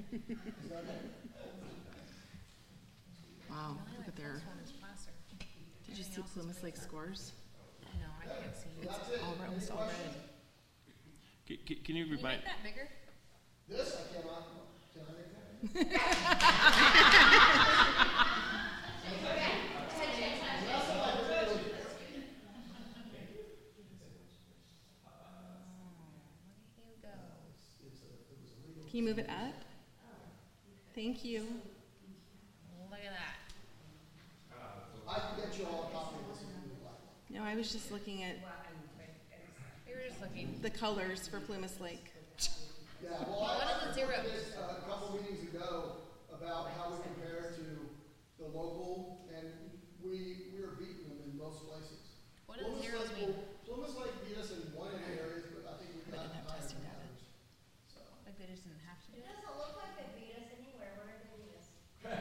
Wow, look at their. Did you see Plymouth Lake scores? No, I can't see. It's almost all red. Can you remind? Can you make that bigger? This I cannot. Can I make that? Can you move it up? Thank you. Look at that. I can get you all a copy of this if you would like. No, I was just looking at We were just looking. the colors for Plymouth Lake. Yeah, well, What are the zeros? did a couple meetings ago about how we compare to the local, and we were beating them in most places. What do the zeros mean? Plymouth Lake beat us in one of the areas, but I think we got didn't have higher testing than data. others. So. Like they just didn't have to do It it? doesn't look like they beat us anywhere. Where did they beat us?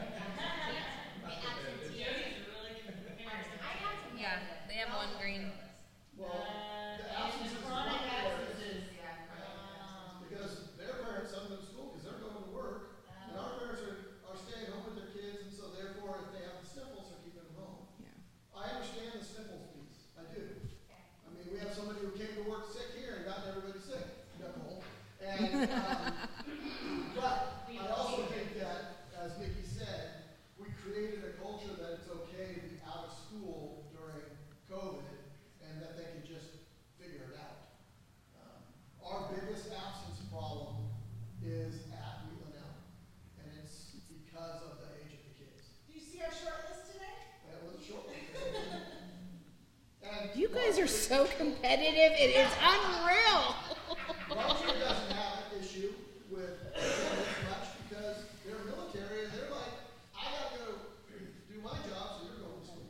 Yeah, they have one green. Well, the absence is one absences. Because their parents send them to school because they're going to work, and our parents are staying home with their kids, and so therefore, if they have the sniffles, they're keeping them home. Yeah. I understand the sniffles piece. I do. I mean, we have somebody who came to work sick here and gotten everybody sick. Nicole. And, but I also think that, as Nikki said, we created a culture that it's okay to be out of school during COVID, and that they can just figure it out. Our biggest absence problem is at Wheatland Elm, and it's because of the age of the kids. Do you see our short list today? That was a short one. And You guys are so competitive. It is unreal. Roger doesn't have an issue with attendance much because they're military and they're like, I gotta go do my job, so you're going to school.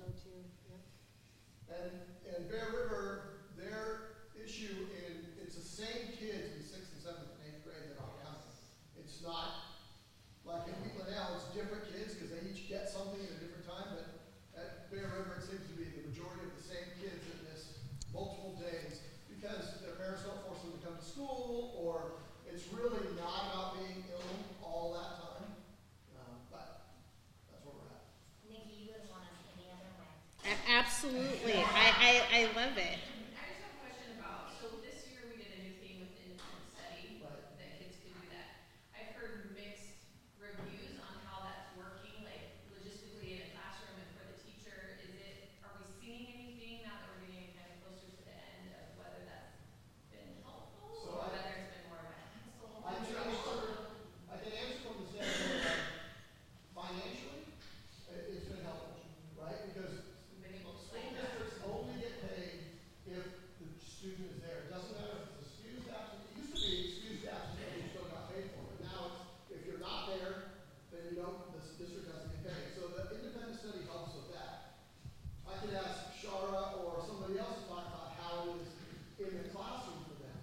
And Bear River, their issue it's the same kids in 6th and 7th and 8th grade that are counting. It's not like at Wheatland Elm, it's different kids because they each get something at a different time, but at Bear River it seems to be the majority of the same kids that miss multiple days because their parents don't force them to come to school, or it's really not about being ill all that time. But that's where we're at. Nikki, you wouldn't want us any other way. Absolutely. I love it. I just have a question about, so this year we did a new thing with independent study, Right. that kids could do that. I've heard mixed reviews on how that's working, like logistically in a classroom and for the teacher. Are we seeing anything now that we're getting kind of closer to the end of whether that's been helpful So or whether it's been more of a hassle? I can answer from the standpoint of financially, it's been helpful, right? Because We've been able to school explain that. districts only get paid if the student is there. It doesn't matter if it's excused absence. It used to be excused absence, but you still got paid for it. Now it's, if you're not there, then you don't, the district doesn't get paid. So the independent study helps with that. I could ask Shara or somebody else to talk about how it is in the classroom for them.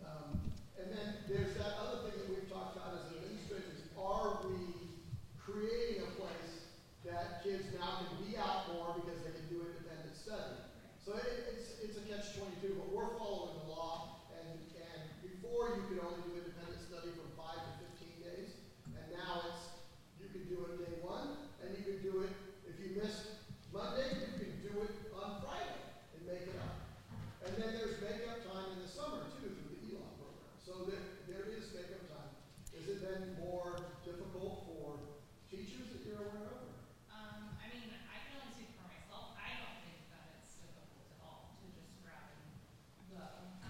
And then there's that other thing that we've talked about as administrators. Are we creating a place that kids now can be out more because they can do independent study? So it's a catch-22, but we're following the law. And before you could only do independent study from 5 to 15 days, and now you can do it day 1, and you can do it if you missed Monday, you can do it on Friday and make it up. And then there's makeup time in the summer too through the ELOC program. So there is makeup time. Has it been more difficult for teachers that you're aware of? I mean, I can only speak for myself. I don't think that it's difficult at all to just grab and go.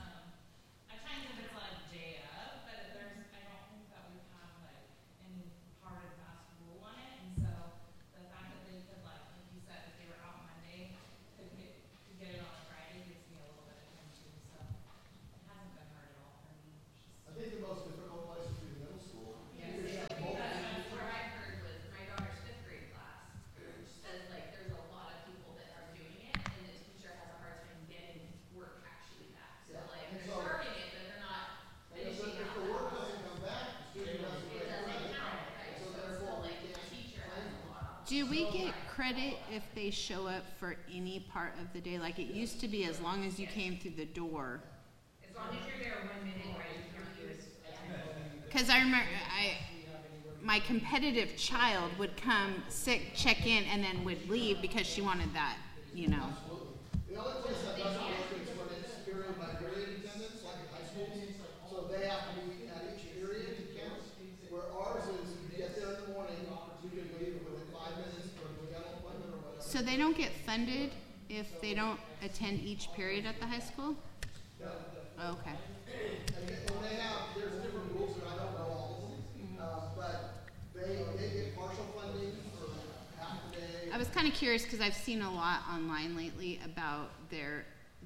At times if it's like day of, but I don't think that we have like any hard and fast rule on it. And so the fact that they could like you said, if they were out Monday, could get it on a Friday gives me a little bit of time too. So it hasn't been hard at all for me. I think the most difficult place would be the middle school. Yes. Because you have multiple That's teachers. what I heard was my daughter's 5th grade class, which says like there's a lot of people that are doing it, and the teacher has a hard time getting work actually back. So Yeah. like And they're so- starting it, but they're not And if finishing the out that work process. doesn't come back, the student doesn't It get doesn't credit. count, right? So So it's therefore, still we like the can't teacher has claim a it. lot of. Do we get credit if they show up for any part of the day? Like it used to be as long as you came through the door. As long as you're there 1 minute, right, you can use. Because I remember, my competitive child would come sick, check in, and then would leave because she wanted that, you know. The only place that doesn't work is when it's period by period attendance, like at high school. So they have to be at each period to count. Where ours is, you get there in the morning, you can leave within 5 minutes for a dental appointment or whatever. So they don't get funded if they don't attend each period at the high school? No. Okay. And they have, there's different rules, and I don't know all of them. But they get partial funding for half the day. I was kind of curious because I've seen a lot online lately about their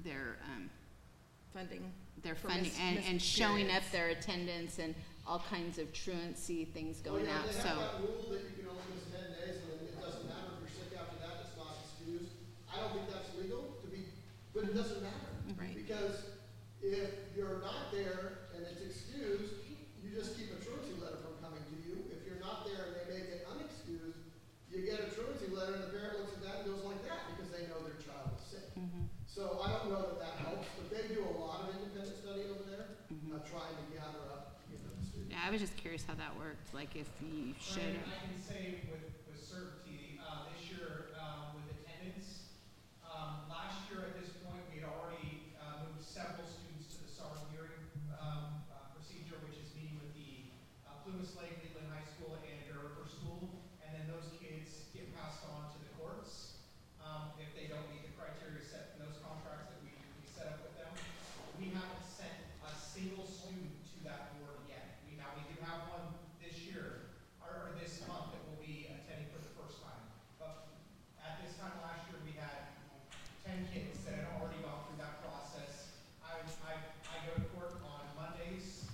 Funding. funding missed and showing up periods. their attendance and all kinds of truancy things going out. They So have that rule that you can only miss 10 days, and it doesn't matter if you're sick after that, it's not excused. I don't think that's legal but it doesn't matter. Right. Because if you're not there and it's excused, you just keep a truancy letter from coming to you. If you're not there and they make it unexcused, you get a truancy letter and the parent looks at that and goes like that because they know their child is sick. So I don't know that that helps, but they do a lot of independent study over there, trying to gather up, the students. yeah, I was just curious how that worked. Like if you showed Brandon, up. I can say with certainty, this year, with attendance, last year at this point, we had already, moved several students to the SAR hearing, procedure, which is meeting with the, Plumas Lake, Leland High School, and Durham School, and then those kids get passed on to the courts, if they don't meet the criteria set in those contracts that we set up with them. We haven't sent a single student to that board yet. We do have one this year, or this month, that will be attending for the first time. But at this time last year, we had 10 kids that had already gone through that process. I go to court on Mondays,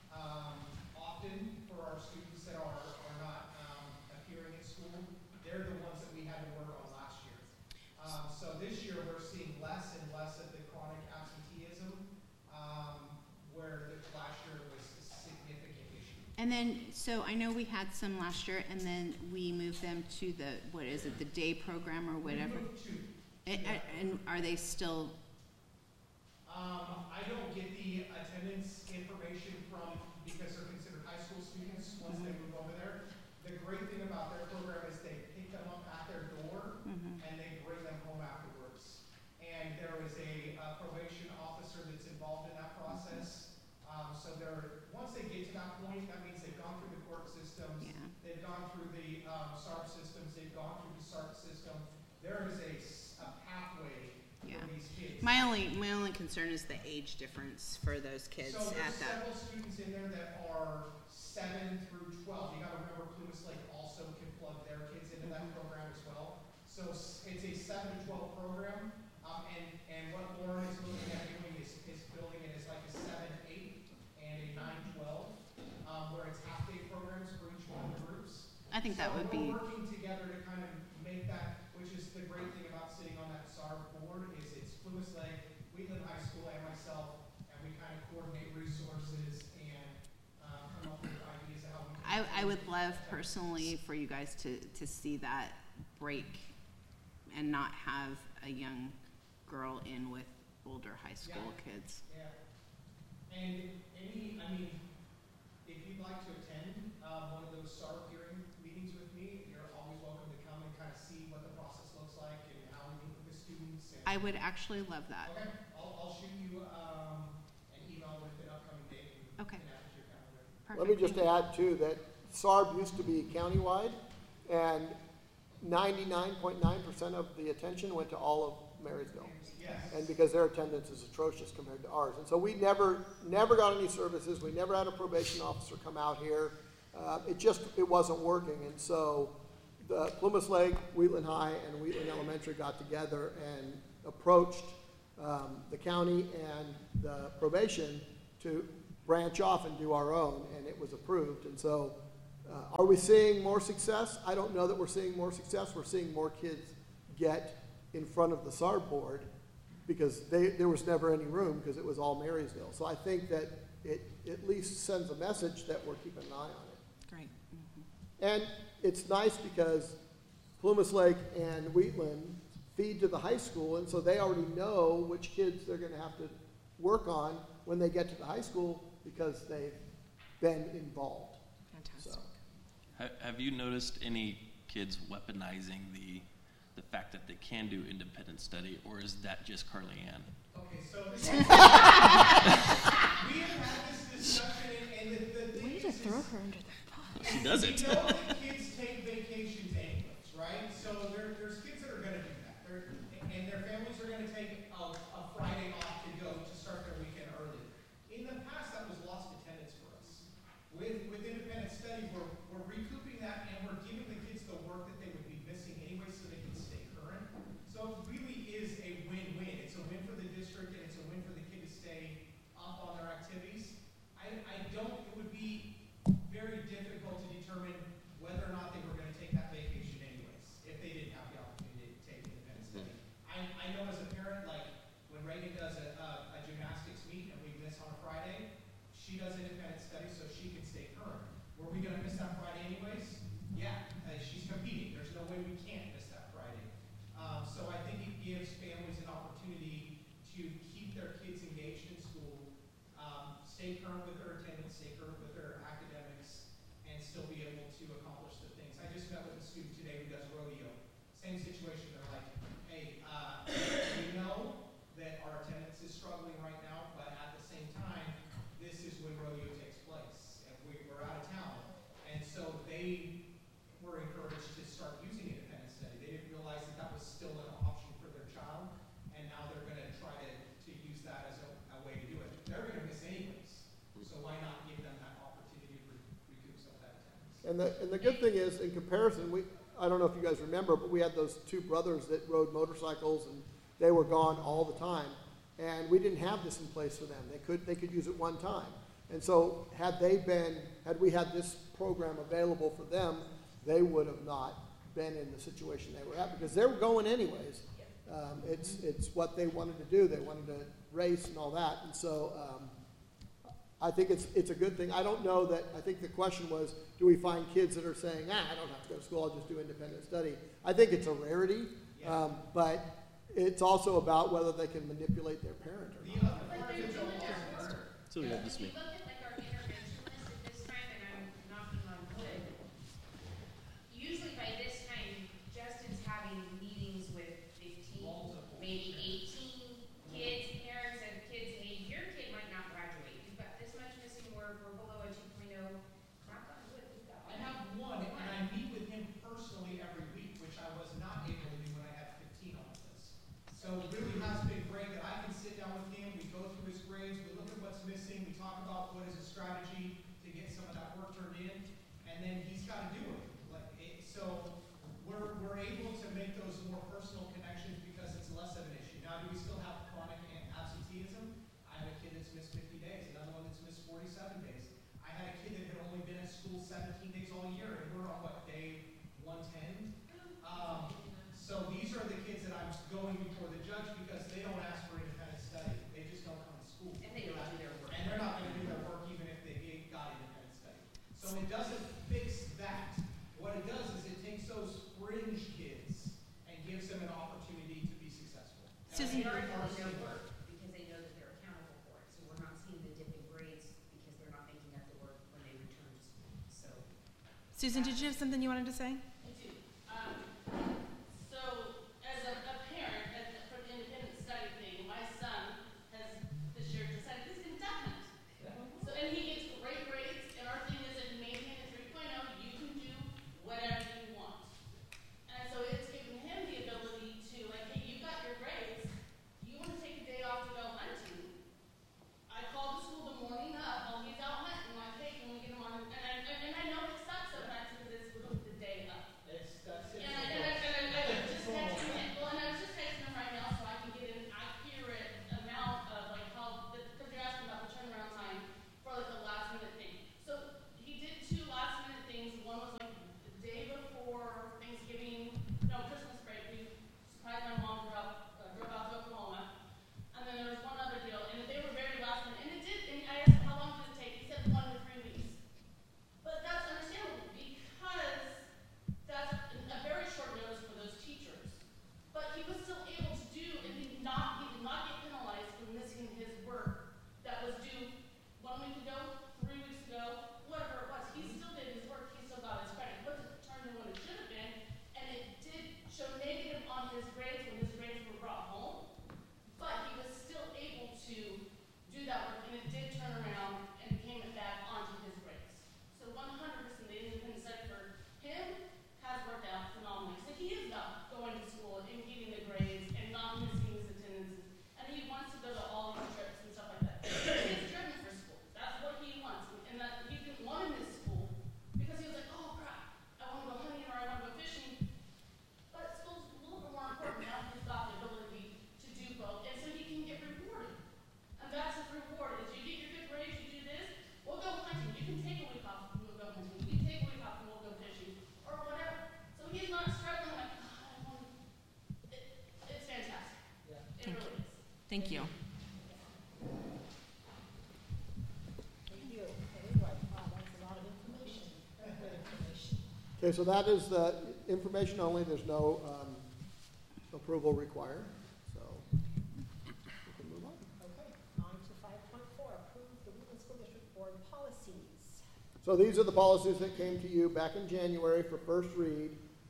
often for our students that are not, appearing at school. They're the ones that we had to work on last year. So this year, we're seeing less and less of the chronic absenteeism, where the last year was a significant issue. And then, so I know we had some last year, and then we moved them to the, what is it, the day program or whatever? We moved two. And are they still? I don't get the attendance information from, because they're considered high school students once they move over there. The great thing about their program is they pick them up at their door and they bring them home afterwards. And there is a probation officer that's involved in that process. So once they get to that point, that means they've gone through the court systems, Yeah. they've gone through the SARP systems, they've gone through the SARP system. There is a pathway Yeah. for these kids. My only concern is the age difference for those kids So at there's that. several students in there that are 7 through 12. You gotta remember Plumas Lake also can plug their kids into that program as well. So it's a 7 to 12 program, and what Lauren is looking at doing is building it as like a 7-8 and a 9-12, where it's half-day programs for each one of the groups. I think that would be, We're working together to kind of make that, which is the great thing about sitting on that SAR board, is it's Plumas Lake, Wheatland High School, and myself, and we kind of coordinate resources and come up with ideas of how we can. I would love personally for you guys to see that break and not have a young girl in with older high school kids. Yeah. And if you'd like to attend one of those SAR hearing meetings with me, you're always welcome to come and kind of see what the process looks like and how we meet with the students. And I would actually love that. okay, I'll shoot you an email with an upcoming date. And Okay. add it to your calendar. Perfect. Let me just add too that SARB used to be countywide, and 99.9% of the attention went to all of Marysville. Yes. And because their attendance is atrocious compared to ours. And so we never got any services. We never had a probation officer come out here. It wasn't working. And so the Plumas Lake, Wheatland High, and Wheatland Elementary got together and approached the county and the probation to branch off and do our own, and it was approved. And so are we seeing more success? I don't know that we're seeing more success. We're seeing more kids get in front of the SAR board because there was never any room because it was all Marysville. So I think that it at least sends a message that we're keeping an eye on it. Great. And it's nice because Plumas Lake and Wheatland feed to the high school, and so they already know which kids they're going to have to work on when they get to the high school because they've been involved. Fantastic. So, Have you noticed any kids weaponizing the fact that they can do independent study, or is that just Carly Ann? Okay, so we have had this discussion, and the thing Way to is, throw her under the bus. She doesn't. We know that kids take vacations anyways, right? So there's kids that are going to do that. And their families are going to take a Friday off to go to start their weekend early. In the past, that was lost attendance for us. With independent study, we're recouping that, and we're giving the kids the work that they would be missing anyway so they can stay current. So it really is a win-win. It's a win for the district, and it's a win for the kid to stay up on their activities. It would be very difficult to determine whether or not they were going to take that vacation anyways, if they didn't have the opportunity to take independent study. I know as a parent, like, when Reagan does a gymnastics meet and we miss on a Friday, she does independent study so she can stay current. Were we going to miss that Friday anyways? Yeah, she's competing. There's no way we can't miss that Friday. So I think it gives families an opportunity to keep their kids engaged in school, stay current with their attendance, stay current with their academics, and still be able to accomplish the things. I just met with a student today who does rodeo. Same situation. They're like, hey, we know that our attendance is struggling right now, but at the same time, this is when rodeo takes place, and we're out of town. And so they were encouraged to start using independent study. They didn't realize that was still an option for their child, and now they're going to try to use that as a way to do it. They're going to miss anyways, so why not give them that opportunity to recoup some of that attendance? And the good thing is, in comparison, I don't know if you guys remember, but we had those two brothers that rode motorcycles, and they were gone all the time. And we didn't have this in place for them. They could use it one time. And so had we had this program available for them, they would have not been in the situation they were at, because they were going anyways. It's what they wanted to do. They wanted to race and all that. And so I think it's a good thing. I don't know that, I think the question was, do we find kids that are saying, I don't have to go to school, I'll just do independent study. I think it's a rarity, but it's also about whether they can manipulate their parent or not. But they're doing their work. So we have this If week. you look at like our interventionist at this time, and I'm knocking on wood, usually by this time, Justin's having meetings with 15, maybe 18 kids, parents, and kids, hey, your kid might not graduate. You've got this much missing work, we're below a 2.0. Knock on wood, we've got I have one, and I meet with him personally every week, which I was not able to do when I had 15 on this. So it really has been great that I can sit down with him, we go through his grades, we look at what's missing, we talk about what is a strategy to get some of that work turned in, and then he's got to do it. So we're able to make those more personal connections because it's less of an issue. Now, do we still have chronic absenteeism? I have a kid that's missed 50 days, another one that's missed 47 days. I had a kid that had only been at school 17 days all year, and we're on what, day 110? So these are the kids that I'm going before the judge because they don't ask for independent study. They just don't come to school. And they don't do their work. And they're not going to do their work even if they got independent study. So it doesn't fix that. What it does is it takes those fringe kids and gives them an opportunity to be successful. Susan, They are doing their work because they know that they're accountable for it. So we're not seeing the dip in grades because they're not making up the work when they return to school. So Susan, did you have something you wanted to say? I do. So, as a parent, for the independent study thing, my son has this year decided he's going to duck hunt. So, and he gets great grades, and our thing is if you maintain a 3.0, you can do whatever you want. And so it's given him the ability to, like, hey, you got your grades, you want to take a day off to go hunting. I called the school the morning of while he's out hunting, like, hey, can we get him on? And I know it sucks sometimes because it's the day up. Okay, so that is the information only, there's no approval required, so we can move on. Okay, on to 5.4, approve the Wheatland School District Board policies. So these are the policies that came to you back in January for first read.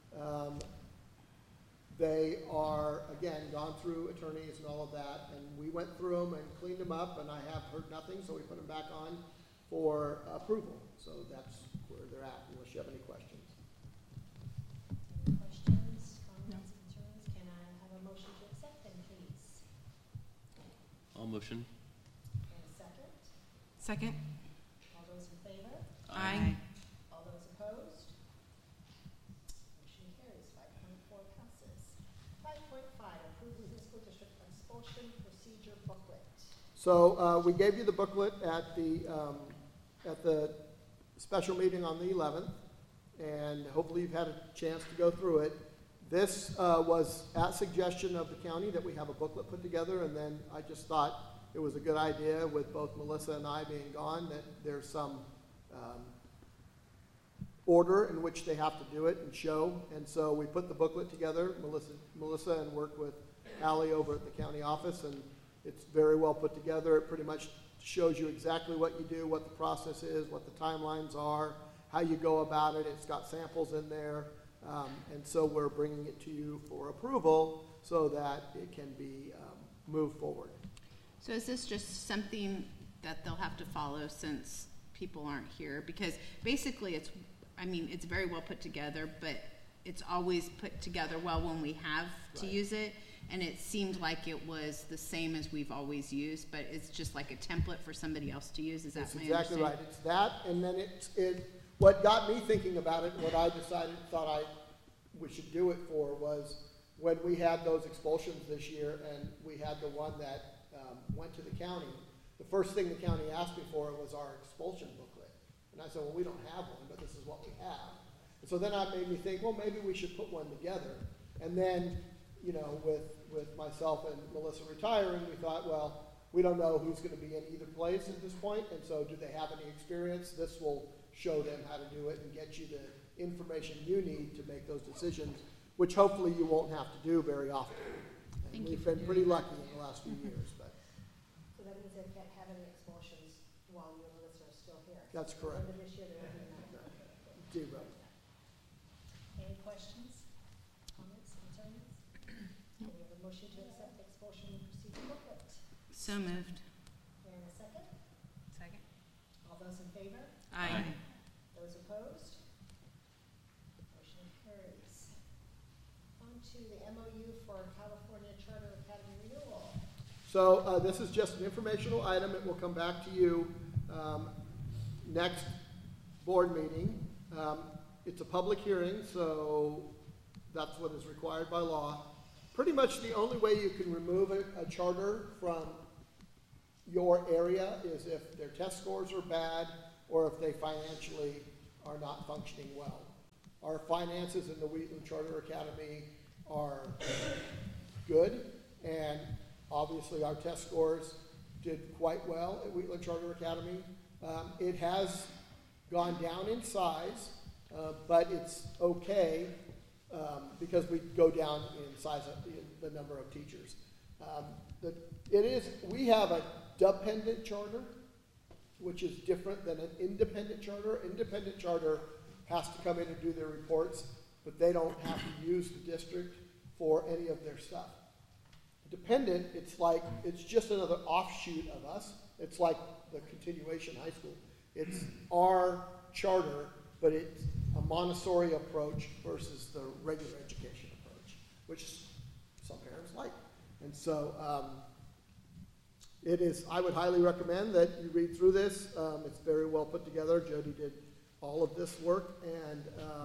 They are, again, gone through attorneys and all of that, and we went through them and cleaned them up, and I have heard nothing, so we put them back on for approval. So that's where they're at, unless you have any questions. Any questions, comments, concerns? Can I have a motion to accept them, please? All motion. And a second? Second? All those in favor? Aye. All those opposed? Motion carries. 5.4 passes. 5.5, approve Wheatland School District expulsion procedure booklet. So we gave you the booklet at the special meeting on the 11th, and hopefully you've had a chance to go through it. This was at suggestion of the county that we have a booklet put together, and then I just thought it was a good idea with both Melissa and I being gone that there's some order in which they have to do it and show. And so we put the booklet together, Melissa and worked with Allie over at the county office, and it's very well put together. It pretty much shows you exactly what you do, what the process is, what the timelines are, how you go about it. It's got samples in there. And so we're bringing it to you for approval so that it can be moved forward. So is this just something that they'll have to follow since people aren't here? Because basically it's very well put together, but it's always put together well when we have to use it. And it seemed like it was the same as we've always used, but it's just like a template for somebody else to use. Is that That's my exactly right. understanding? It's that, and then what got me thinking about it, what I thought we should do it for was when we had those expulsions this year, and we had the one that went to the county. The first thing the county asked me for was our expulsion booklet, and I said, well, we don't have one, but this is what we have. And so then that made me think, well, maybe we should put one together. And then, you know, with myself and Melissa retiring, we thought, well, we don't know who's going to be in either place at this point, and so do they have any experience? This will show them how to do it and get you the information you need to make those decisions, which hopefully you won't have to do very often. And we've been pretty lucky in the last few years, but So that means they can't have any expulsions while you and Melissa are still here. that's At correct. the end of this year, there will be none. Zero. Any questions, comments, concerns? Can we have a motion to accept the expulsion procedure booklet? So moved. And a second? Second. All those in favor? Aye. Those opposed? Motion carries. On to the MOU for California Charter Academy renewal. So this is just an informational item. It will come back to you next board meeting. It's a public hearing, so that's what is required by law. Pretty much the only way you can remove a charter from your area is if their test scores are bad or if they financially are not functioning well. Our finances in the Wheatland Charter Academy are good, and obviously our test scores did quite well at Wheatland Charter Academy. It has gone down in size, but it's okay because we go down in size of the number of teachers. We have a dependent charter, which is different than an independent charter. Independent charter has to come in and do their reports, but they don't have to use the district for any of their stuff. Dependent, it's just another offshoot of us. It's like the continuation high school. It's our charter, but it's a Montessori approach versus the regular education approach, which some parents like. And so I would highly recommend that you read through this. It's very well put together. Jody did all of this work, and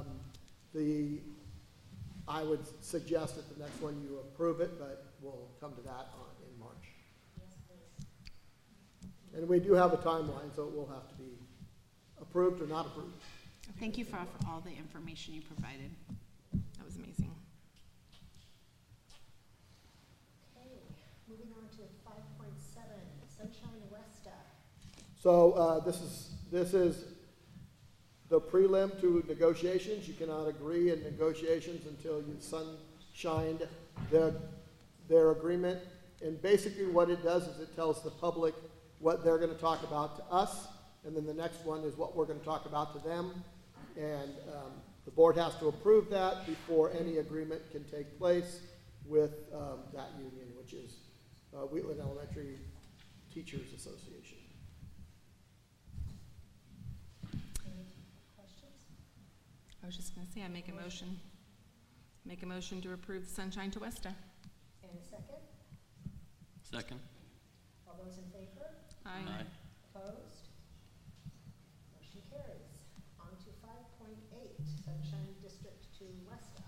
I would suggest that the next one you approve it, but we'll come to that in March. Yes, please. And we do have a timeline, so it will have to be approved or not approved. Thank you for all the information you provided. That was amazing. Okay, moving on to 5.7, Sunshine Westa. So this is the prelim to negotiations. You cannot agree in negotiations until you sunshined their agreement. And basically what it does is it tells the public what they're going to talk about to us, and then the next one is what we're going to talk about to them. And the board has to approve that before any agreement can take place with that union, which is Wheatland Elementary Teachers Association. Any questions? I was just gonna say, I make a motion to approve the Sunshine to Westa. And a second? Second? All those in favor? Aye. Opposed? Motion carries. On to 5.8, Sunshine District to Westa.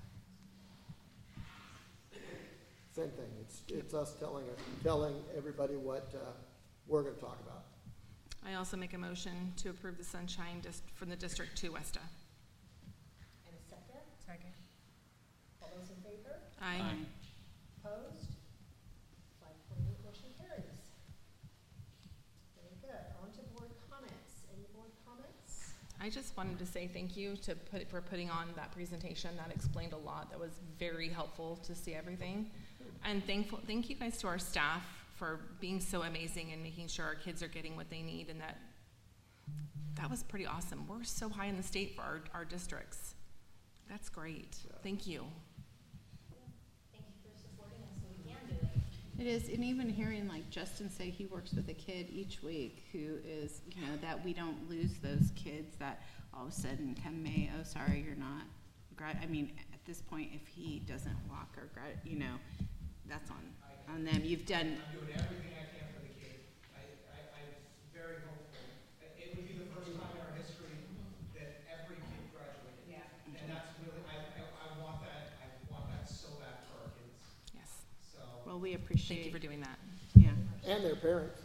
Same thing. It's us telling everybody what we're going to talk about. I also make a motion to approve the Sunshine from the District to Westa. And a second? Second. All those in favor? Aye. Opposed? 5.8, motion carries. Very good. On to board comments. Any board comments? I just wanted to say thank you for putting on that presentation. That explained a lot. That was very helpful to see everything. And thank you guys to our staff for being so amazing and making sure our kids are getting what they need, and that was pretty awesome. We're so high in the state for our districts. That's great. Yeah. Thank you. Thank you for supporting us, so we can do it. It is, and even hearing like Justin say he works with a kid each week who is, you know, that we don't lose those kids that all of a sudden come May, oh, sorry, you're not, I mean, at this point, if he doesn't walk or, you know, that's on them. You've done, I'm doing everything I can for the kid. I'm very hopeful. It would be the first time in our history that every kid graduated. Yeah. And that's really, I want that so bad for our kids. Yes. So. well, we appreciate. Thank you for doing that. Yeah. And their parents.